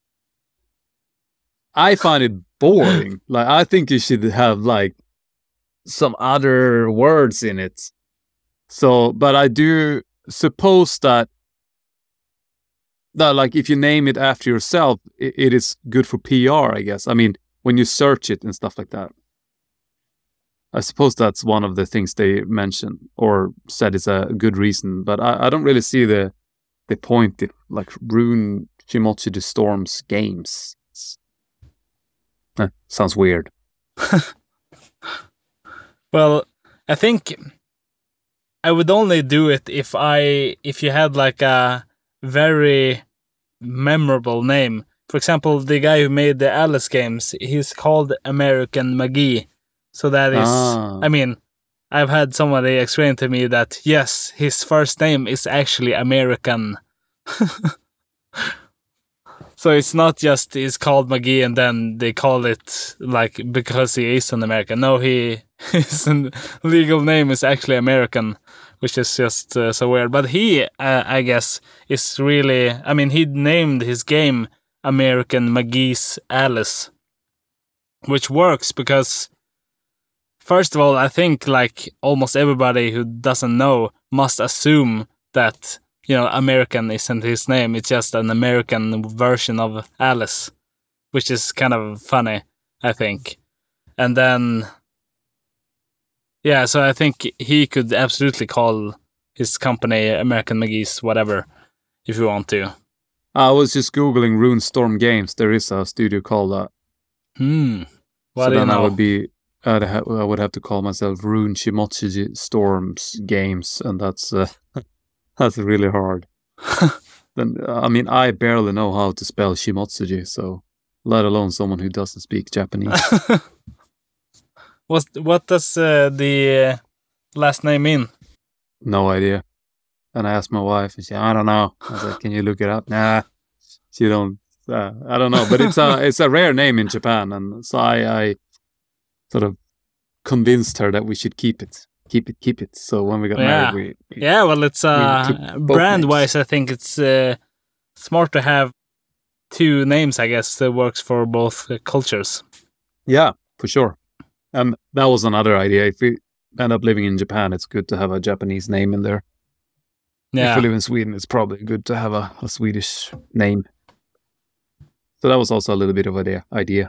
[SPEAKER 1] I find it boring. Like, I think you should have, like, some other words in it. So, but I do suppose that that like if you name it after yourself, it, it is good for P R, I guess. I mean, when you search it and stuff like that. I suppose that's one of the things they mentioned or said is a good reason, but I, I don't really see the the point in like Rune Shimochi Storm's games. Eh, sounds weird.
[SPEAKER 2] Well, I think I would only do it if I if you had like a very memorable name. For example, the guy who made the Alice games, he's called American McGee. So that is, ah. I mean, I've had somebody explain to me that, yes, his first name is actually American. So it's not just he's called McGee and then they call it like because he is an American. No, he his legal name is actually American, which is just uh, so weird. But he, uh, I guess, is really, I mean, he named his game American McGee's Alice, which works because, first of all, I think like almost everybody who doesn't know must assume that, you know, American isn't his name. It's just an American version of Alice, which is kind of funny, I think. And then, yeah, so I think he could absolutely call his company American McGee's whatever, if you want to.
[SPEAKER 1] I was just Googling Rune Storm Games. There is a studio called that.
[SPEAKER 2] Hmm. What
[SPEAKER 1] so
[SPEAKER 2] do you
[SPEAKER 1] then
[SPEAKER 2] know?
[SPEAKER 1] I would be, I'd ha- I would have to call myself Rune Shimochi Storms Games, and that's uh, that's really hard. Then I mean, I barely know how to spell Shimotsuji, so let alone someone who doesn't speak Japanese.
[SPEAKER 2] What what does uh, the uh, last name mean?
[SPEAKER 1] No idea. And I asked my wife, and she, I don't know. I was like, can you look it up? Nah, she don't. Uh, I don't know, but it's a it's a rare name in Japan, and so I, I sort of convinced her that we should keep it, keep it, keep it. So when we got
[SPEAKER 2] yeah.
[SPEAKER 1] married, we, we
[SPEAKER 2] yeah, well, it's uh, brand wise, I think it's uh, smart to have two names. I guess that works for both uh, cultures.
[SPEAKER 1] Yeah, for sure. And that was another idea. If we end up living in Japan, it's good to have a Japanese name in there.
[SPEAKER 2] Yeah.
[SPEAKER 1] If we live in Sweden, it's probably good to have a, a Swedish name. So that was also a little bit of an idea.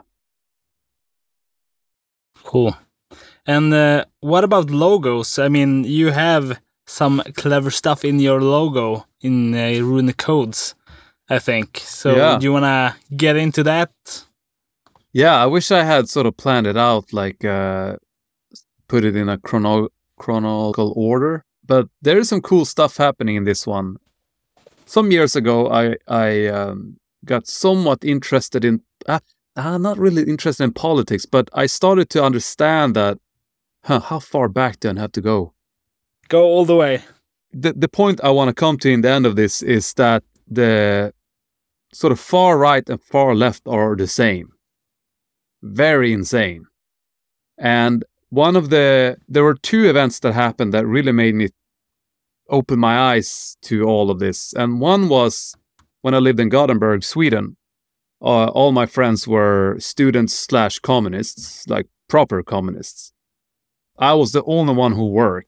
[SPEAKER 2] Cool. And uh, what about logos? I mean, you have some clever stuff in your logo in uh, Rune Codes, I think. So
[SPEAKER 1] yeah.
[SPEAKER 2] do you want to get into that?
[SPEAKER 1] Yeah, I wish I had sort of planned it out, like uh, put it in a chrono- chronological order. But there is some cool stuff happening in this one. Some years ago, I I um, got somewhat interested in, uh, uh, not really interested in politics, but I started to understand that, huh, how far back do I have to go?
[SPEAKER 2] Go all the way.
[SPEAKER 1] The, the point I want to come to in the end of this is that the sort of far right and far left are the same. Very insane. And one of the, there were two events that happened that really made me open my eyes to all of this. And one was when I lived in Gothenburg, Sweden. Uh, all my friends were students slash communists, like proper communists. I was the only one who worked.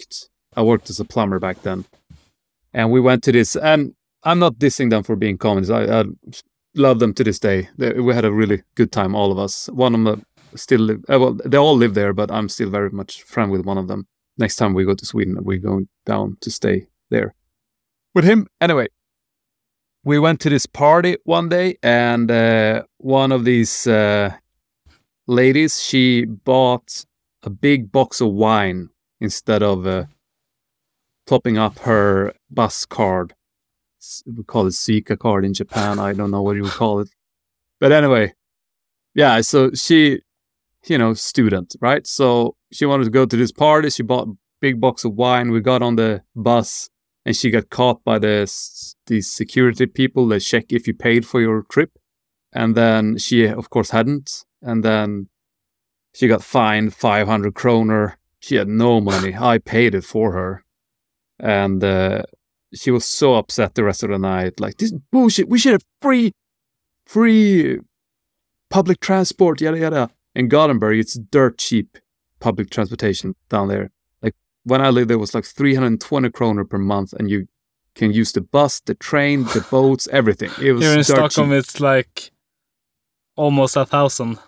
[SPEAKER 1] I worked as a plumber back then. And we went to this, and I'm not dissing them for being communists. I, I love them to this day. They, we had a really good time, all of us. One of them still live, uh, well, they all live there, but I'm still very much friend with one of them. Next time we go to Sweden, we're going down to stay there with him. Anyway, we went to this party one day, and uh, one of these uh, ladies, she bought a big box of wine instead of uh, topping up her bus card. We call it Suica card in Japan. I don't know what you would call it. But anyway, yeah, so she, you know, student, right? So she wanted to go to this party. She bought a big box of wine. We got on the bus, and she got caught by the, these security people. They check if you paid for your trip. And then she, of course, hadn't. And then she got fined five hundred kroner. She had no money. I paid it for her. And uh, she was so upset the rest of the night. Like, this is bullshit. We should have free, free public transport, yada, yada. In Gothenburg, it's dirt cheap public transportation down there. Like, when I lived there, it was like three hundred twenty kroner per month. And you can use the bus, the train, the boats, everything. It was
[SPEAKER 2] Here in
[SPEAKER 1] dirt
[SPEAKER 2] Stockholm,
[SPEAKER 1] cheap.
[SPEAKER 2] it's like almost a thousand.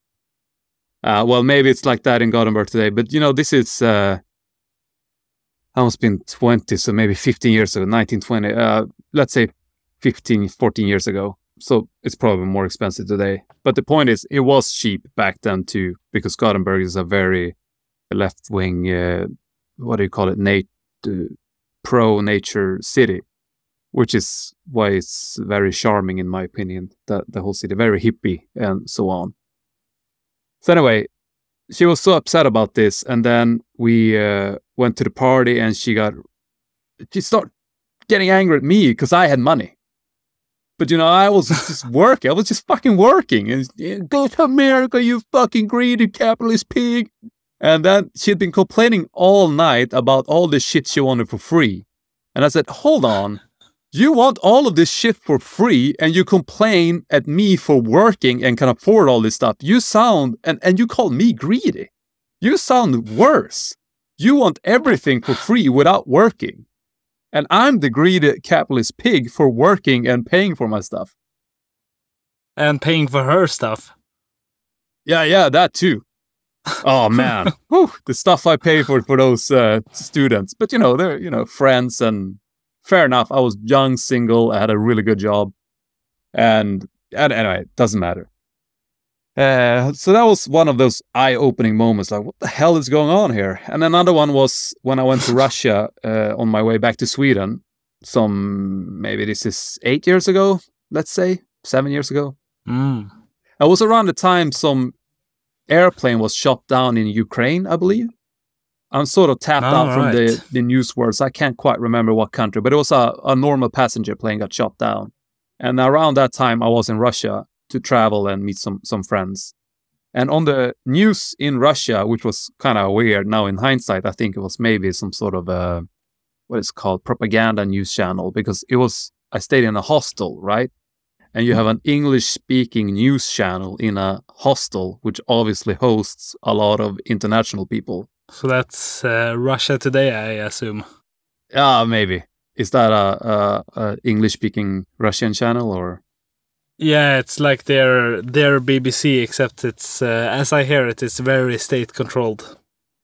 [SPEAKER 1] Uh, well, maybe it's like that in Gothenburg today. But, you know, this is... Uh, I must have been twenty, so maybe fifteen years ago, nineteen twenty, uh, let's say fifteen, fourteen years ago. So it's probably more expensive today. But the point is, it was cheap back then too, because Gothenburg is a very left-wing, uh, what do you call it, nat- uh, pro-nature city, which is why it's very charming, in my opinion, the, the whole city, very hippie and so on. So anyway, she was so upset about this, and then we uh, went to the party, and she got she started getting angry at me because I had money. But you know, I was just working. I was just fucking working. And go to America, you fucking greedy capitalist pig. And then she'd been complaining all night about all the shit she wanted for free. And I said, hold on. You want all of this shit for free, and you complain at me for working and can afford all this stuff. You sound, and, and you call me greedy. You sound worse. You want everything for free without working. And I'm the greedy capitalist pig for working and paying for my stuff.
[SPEAKER 2] And paying for her stuff.
[SPEAKER 1] Yeah, yeah, that too. Oh, man. Whew, the stuff I pay for for those uh, students. But, you know, they're, you know, friends and... Fair enough. I was young, single. I had a really good job. And, and anyway, it doesn't matter. Uh, so that was one of those eye-opening moments. Like, what the hell is going on here? And another one was when I went to Russia uh, on my way back to Sweden. Some, maybe this is eight years ago, let's say. Seven years ago.
[SPEAKER 2] Mm.
[SPEAKER 1] It was around the time some airplane was shot down in Ukraine, I believe. I'm sort of tapped
[SPEAKER 2] oh,
[SPEAKER 1] out from
[SPEAKER 2] right.
[SPEAKER 1] the, the news world, so I can't quite remember what country, but it was a, a normal passenger plane got shot down. And around that time, I was in Russia to travel and meet some, some friends. And on the news in Russia, which was kind of weird now in hindsight, I think it was maybe some sort of a, what is called, propaganda news channel, because it was, I stayed in a hostel, right? And you have an English-speaking news channel in a hostel, which obviously hosts a lot of international people.
[SPEAKER 2] So that's uh, Russia Today, I assume.
[SPEAKER 1] Yeah, uh, maybe. Is that a, a, a English-speaking Russian channel, or?
[SPEAKER 2] Yeah, it's like their their B B C, except it's, uh, as I hear it, it's very state-controlled.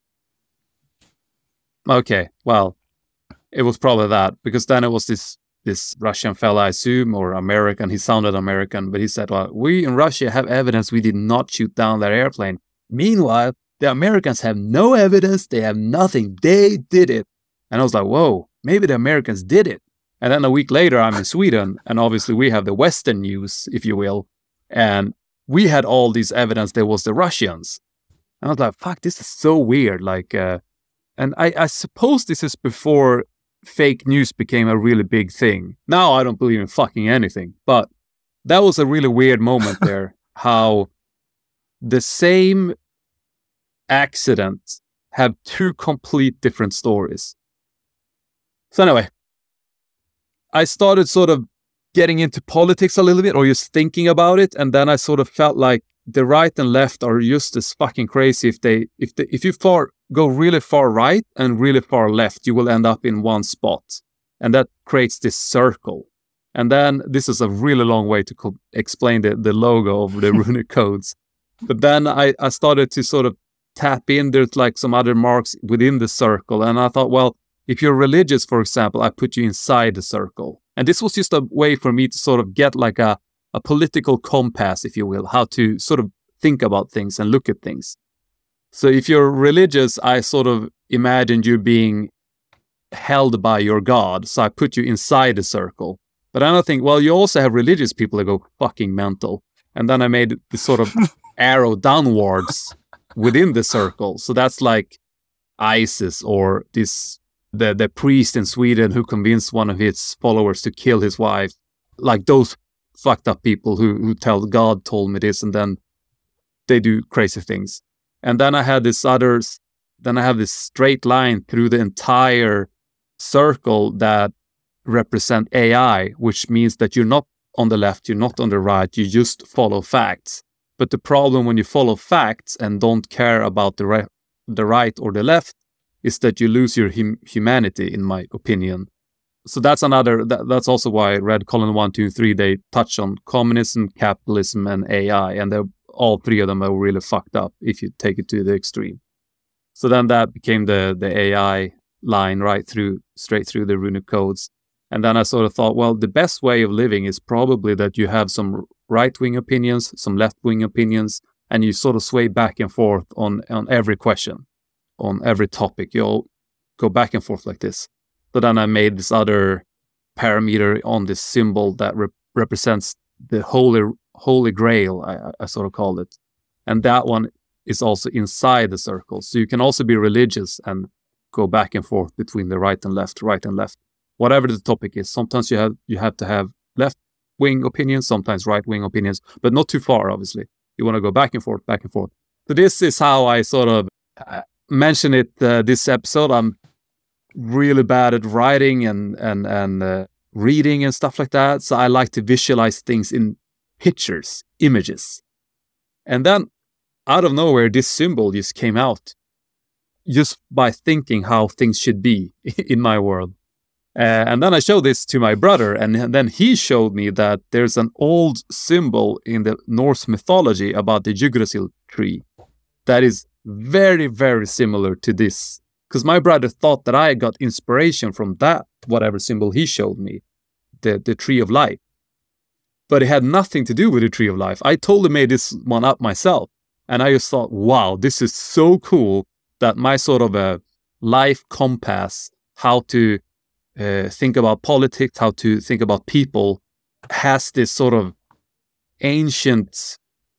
[SPEAKER 1] Okay, well, it was probably that, because then it was this this Russian fella, I assume, or American. He sounded American, but he said, well, we in Russia have evidence we did not shoot down that airplane. Meanwhile, the Americans have no evidence. They have nothing. They did it. And I was like, whoa, maybe the Americans did it. And then a week later, I'm in Sweden. And obviously, we have the Western news, if you will. And we had all this evidence there was the Russians. And I was like, fuck, this is so weird. Like, uh, and I, I suppose this is before fake news became a really big thing. Now I don't believe in fucking anything. But that was a really weird moment there. How the same accident have two complete different stories. So anyway, I started sort of getting into politics a little bit, or just thinking about it, and then I sort of felt like the right and left are just as fucking crazy if they if they if you far go really far right and really far left, you will end up in one spot. And that creates this circle. And then this is a really long way to co- explain the, the logo of the runic codes. But then I, I started to sort of tap in. There's like some other marks within the circle. And I thought, well, if you're religious, for example, I put you inside the circle. And this was just a way for me to sort of get like a, a political compass, if you will, how to sort of think about things and look at things. So if you're religious, I sort of imagined you being held by your God. So I put you inside the circle. But I don't think, well, you also have religious people that go fucking mental. And then I made this sort of arrow downwards within the circle. So that's like ISIS or this the, the priest in Sweden who convinced one of his followers to kill his wife. Like those fucked up people who, who tell God told me this and then they do crazy things. And then I had this other, then I have this straight line through the entire circle that represent A I, which means that you're not on the left, you're not on the right, you just follow facts. But the problem when you follow facts and don't care about the right, the right or the left is that you lose your hum- humanity, in my opinion. So that's another, that, that's also why Red Column one, two, three, they touch on communism, capitalism, and A I. And they're, all three of them are really fucked up if you take it to the extreme. So then that became the, the A I line right through, straight through the runic codes. And then I sort of thought, well, the best way of living is probably that you have some right-wing opinions, some left-wing opinions, and you sort of sway back and forth on, on every question, on every topic. You'll go back and forth like this. So then I made this other parameter on this symbol that re- represents the holy holy grail, I, I sort of called it. And that one is also inside the circle. So you can also be religious and go back and forth between the right and left, right and left. Whatever the topic is, sometimes you have you have to have left-wing opinions, sometimes right-wing opinions, but not too far, obviously. You want to go back and forth, back and forth. So this is how I sort of uh, mention it uh, this episode. I'm really bad at writing and, and, and uh, reading and stuff like that. So I like to visualize things in pictures, images. And then out of nowhere, this symbol just came out just by thinking how things should be in my world. Uh, and then I showed this to my brother, and then he showed me that there's an old symbol in the Norse mythology about the Yggdrasil tree that is very, very similar to this. Because my brother thought that I got inspiration from that, whatever symbol he showed me, the, the tree of life. But it had nothing to do with the tree of life. I totally made this one up myself. And I just thought, wow, this is so cool that my sort of a life compass, how to uh, think about politics, how to think about people, has this sort of ancient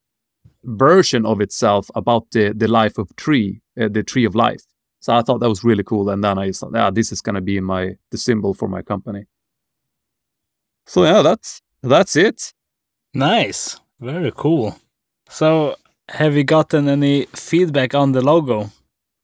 [SPEAKER 1] version of itself about the, the life of tree, uh, the tree of life. So I thought that was really cool. And then I thought, yeah, this is going to be my the symbol for my company. So yeah, that's that's it.
[SPEAKER 2] Nice. Very cool. So have you gotten any feedback on the logo?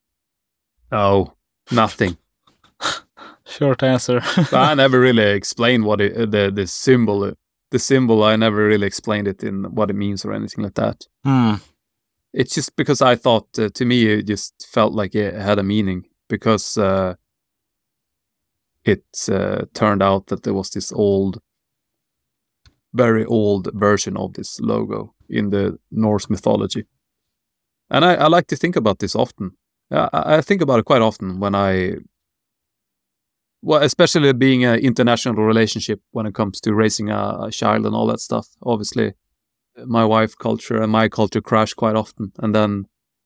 [SPEAKER 1] Oh, nothing.
[SPEAKER 2] Short answer.
[SPEAKER 1] I never really explained what it, the the symbol the symbol. I never really explained it in what it means or anything like that.
[SPEAKER 2] Hmm.
[SPEAKER 1] It's just because I thought, uh, to me, it just felt like it had a meaning because uh, it uh, turned out that there was this old, very old version of this logo in the Norse mythology. And I, I like to think about this often. I, I think about it quite often when I, well, especially being an international relationship when it comes to raising a, a child and all that stuff. Obviously, my wife culture and my culture crash quite often. And then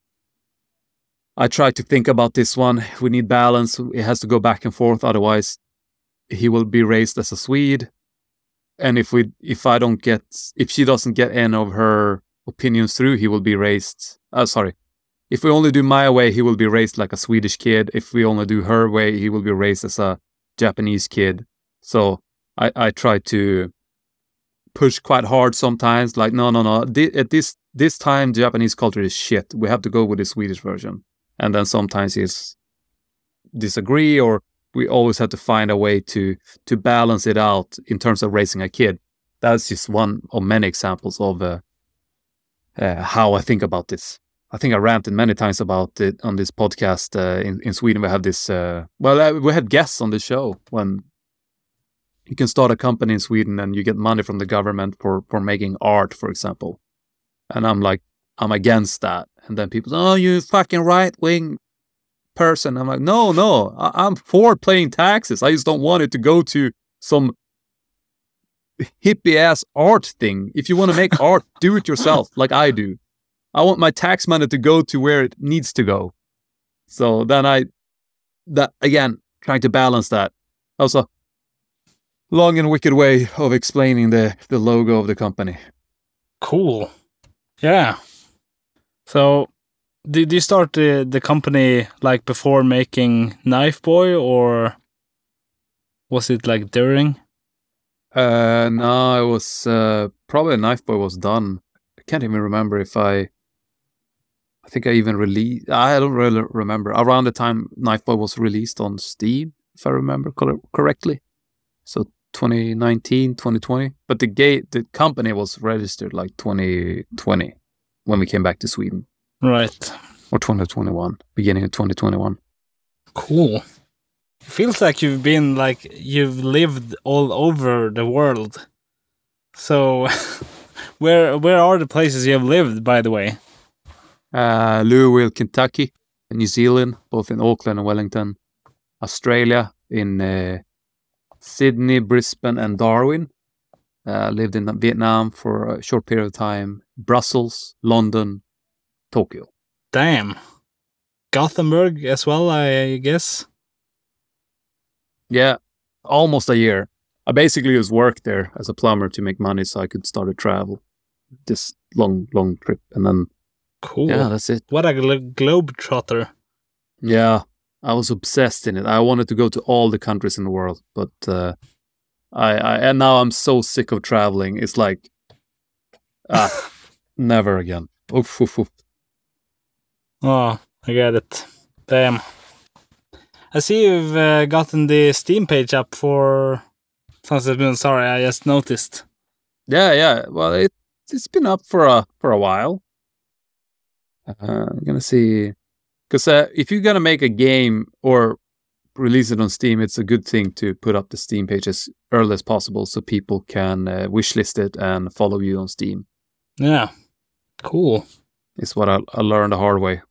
[SPEAKER 1] I try to think about this one. We need balance. It has to go back and forth. Otherwise, he will be raised as a Swede. And if we, if I don't get, if she doesn't get any of her opinions through, he will be raised. Uh, sorry. If we only do my way, he will be raised like a Swedish kid. If we only do her way, he will be raised as a Japanese kid. So I, I try to push quite hard sometimes. Like, no, no, no. Th- at this this time, Japanese culture is shit. We have to go with the Swedish version. And then sometimes he's disagree, or we always have to find a way to to balance it out in terms of raising a kid. That's just one of many examples of uh, uh, how I think about this. I think I ranted many times about it on this podcast. Uh, in, in Sweden, we have this, uh, well, uh, we had guests on the show when you can start a company in Sweden and you get money from the government for, for making art, for example. And I'm like, I'm against that. And then people say, oh, you fucking right-wing person. I'm like, no, no, I- I'm for paying taxes. I just don't want it to go to some hippie-ass art thing. If you want to make art, do it yourself, like I do. I want my tax money to go to where it needs to go. So then I, that again, trying to balance that. Also, long and wicked way of explaining the, the logo of the company.
[SPEAKER 2] Cool. Yeah. So, did you start the, the company like before making Knife Boy, or was it like during?
[SPEAKER 1] Uh, no, it was uh, probably Knife Boy was done. I can't even remember if I. I think I even released. I don't really remember around the time Knife Boy was released on Steam, if I remember co- correctly. So twenty nineteen, twenty twenty. But the gate, the company was registered like twenty twenty when we came back to Sweden.
[SPEAKER 2] Right.
[SPEAKER 1] Or twenty twenty-one, beginning of twenty twenty-one.
[SPEAKER 2] Cool. It feels like you've been like you've lived all over the world. So, where where are the places you have lived, by the way?
[SPEAKER 1] Uh, Louisville, Kentucky, New Zealand, both in Auckland and Wellington, Australia, in uh, Sydney, Brisbane, and Darwin. Uh, lived in Vietnam for a short period of time, Brussels, London, Tokyo.
[SPEAKER 2] Damn. Gothenburg as well, I guess.
[SPEAKER 1] Yeah, almost a year. I basically just worked there as a plumber to make money so I could start to travel. This long, long trip. And then,
[SPEAKER 2] cool.
[SPEAKER 1] Yeah, that's it.
[SPEAKER 2] What a glo- globetrotter.
[SPEAKER 1] Yeah, I was obsessed in it. I wanted to go to all the countries in the world, but uh, I, I and now I'm so sick of traveling. It's like, ah, never again. Oof, oof, oof.
[SPEAKER 2] Oh, I get it. Damn. I see you've uh, gotten the Steam page up for Sunset Moon. Sorry, I just noticed.
[SPEAKER 1] Yeah, yeah. Well, it it's been up for a for a while. Uh, I'm gonna see, because uh, if you're gonna make a game or release it on Steam, it's a good thing to put up the Steam page as early as possible so people can uh, wishlist it and follow you on Steam.
[SPEAKER 2] Yeah, cool.
[SPEAKER 1] It's what I, I learned the hard way.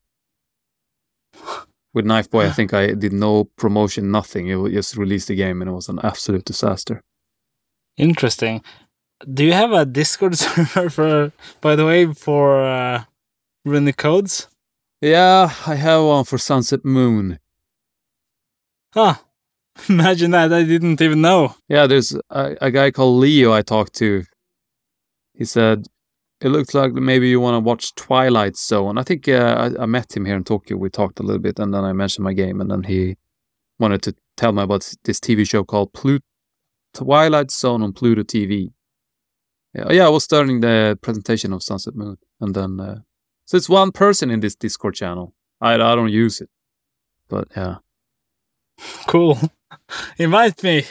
[SPEAKER 1] With Knife Boy, I think I did no promotion, nothing. It was just released the game, and it was an absolute disaster.
[SPEAKER 2] Interesting. Do you have a Discord server, for, by the way, for uh, Runic Codes?
[SPEAKER 1] Yeah, I have one for Sunset Moon.
[SPEAKER 2] Huh. Imagine that. I didn't even know.
[SPEAKER 1] Yeah, there's a, a guy called Leo I talked to. He said, it looks like maybe you want to watch Twilight Zone. I think uh, I, I met him here in Tokyo. We talked a little bit, and then I mentioned my game, and then he wanted to tell me about this T V show called Plu- Twilight Zone on Pluto T V. Yeah, yeah, I was starting the presentation of Sunset Moon, and then uh, so it's one person in this Discord channel. I I don't use it, but yeah.
[SPEAKER 2] Cool. Invite me.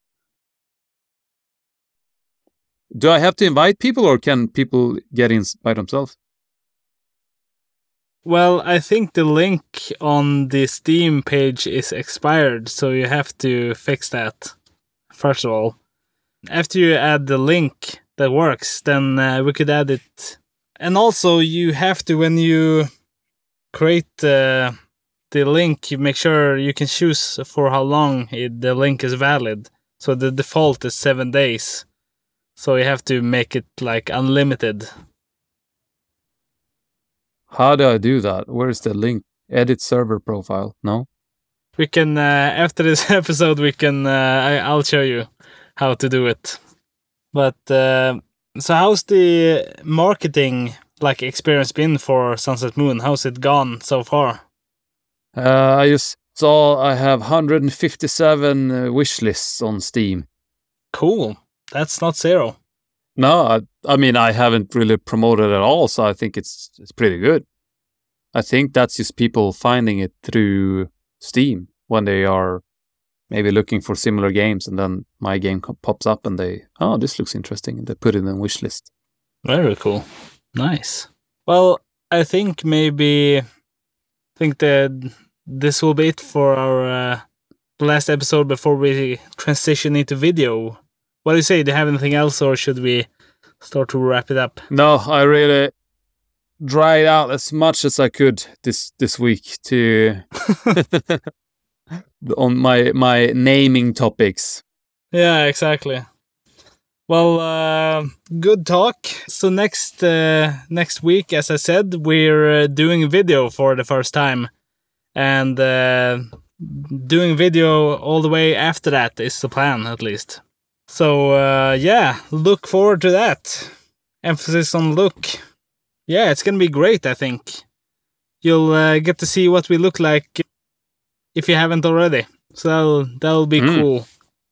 [SPEAKER 1] Do I have to invite people, or can people get in by themselves?
[SPEAKER 2] Well, I think the link on the Steam page is expired, so you have to fix that, first of all. After you add the link that works, then uh, we could add it. And also, you have to, when you create uh, the link, you make sure you can choose for how long it, the link is valid. So the default is seven days. So you have to make it like unlimited.
[SPEAKER 1] How do I do that? Where's the link? Edit server profile? No?
[SPEAKER 2] We can, uh, after this episode, we can, uh, I, I'll show you how to do it. But, uh, so how's the marketing like experience been for Sunset Moon? How's it gone so far?
[SPEAKER 1] Uh, I just saw I have one hundred fifty-seven uh, wish lists on Steam.
[SPEAKER 2] Cool. That's not zero.
[SPEAKER 1] No, I, I mean, I haven't really promoted at all, so I think it's it's pretty good. I think that's just people finding it through Steam when they are maybe looking for similar games, and then my game co- pops up and they, oh, this looks interesting, and they put it in a wish list.
[SPEAKER 2] Very cool. Nice. Well, I think maybe I think that this will be it for our uh, last episode before we transition into video. What do you say? Do you have anything else, or should we start to wrap it up?
[SPEAKER 1] No, I really dried out as much as I could this this week to on my my naming topics.
[SPEAKER 2] Yeah, exactly. Well, uh, good talk. So next uh, next week, as I said, we're uh, doing video for the first time, and uh, doing video all the way after that is the plan, at least. So uh, yeah, look forward to that. Emphasis on look. Yeah, it's gonna be great. I think you'll uh, get to see what we look like if you haven't already. So that'll that'll be mm. cool.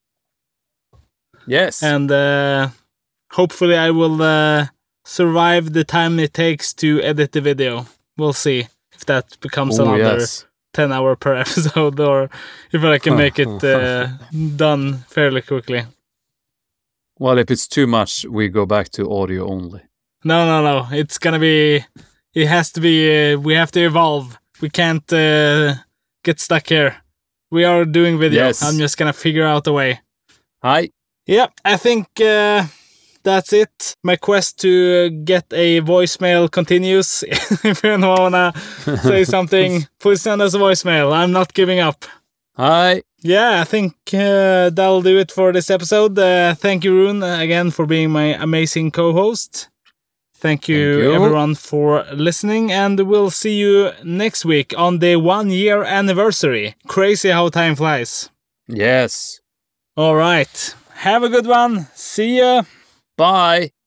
[SPEAKER 1] Yes.
[SPEAKER 2] And uh, hopefully I will uh, survive the time it takes to edit the video. We'll see if that becomes
[SPEAKER 1] Ooh,
[SPEAKER 2] another
[SPEAKER 1] yes.
[SPEAKER 2] ten hour per episode, or if I can make it uh, done fairly quickly.
[SPEAKER 1] Well, if it's too much, we go back to audio only.
[SPEAKER 2] No, no, no. It's gonna be... It has to be... Uh, we have to evolve. We can't uh, get stuck here. We are doing video.
[SPEAKER 1] Yes.
[SPEAKER 2] I'm just gonna figure out a way.
[SPEAKER 1] Hi.
[SPEAKER 2] Yeah, I think uh, that's it. My quest to get a voicemail continues. If you wanna say something, please send us a voicemail. I'm not giving up.
[SPEAKER 1] Hi.
[SPEAKER 2] Yeah, I think uh, that'll do it for this episode. Uh, thank you, Rune, again for being my amazing co-host. Thank you,
[SPEAKER 1] thank you,
[SPEAKER 2] everyone, for listening, and we'll see you next week on the one-year anniversary. Crazy how time flies.
[SPEAKER 1] Yes.
[SPEAKER 2] All right. Have a good one. See ya.
[SPEAKER 1] Bye.